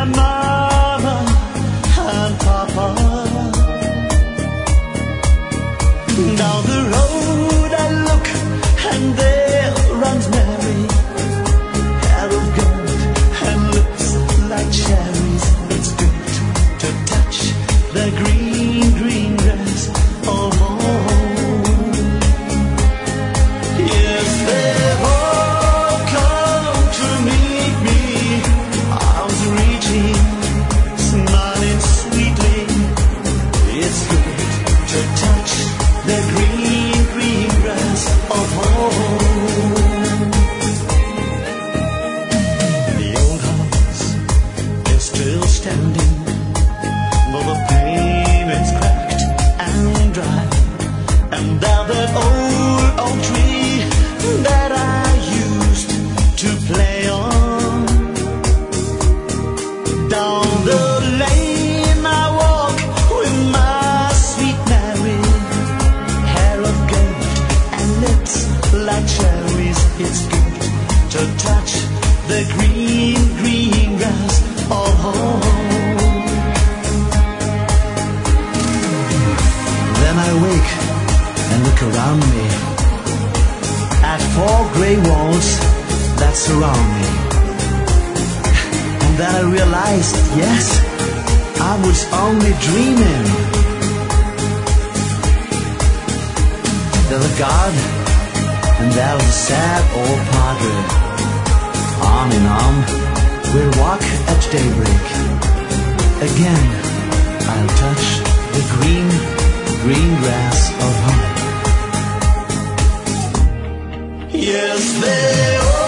Mama and Papa. Down the road I look and there runs Mary, hair of gold and lips like cherries. It's good to touch the green, green grass of home. Yes, they've all come to meet me, arms reaching, smiling sweetly. It's good to touch the green, green grass of home. The old house is still standing, but the pavement's cracked and dry. And now that old oak tree that I used to play on, down the lane I walk with my sweet Mary, hair of gold and lips like cherries. It's good to touch the green, green grass of home. Then I wake and look around me at four grey walls that surround me. And then I realized, yes, I was only dreaming. There's a garden, and there's a sad old padre. Arm in arm, we'll walk at daybreak. Again, I'll touch the green, green grass of home. Yes, they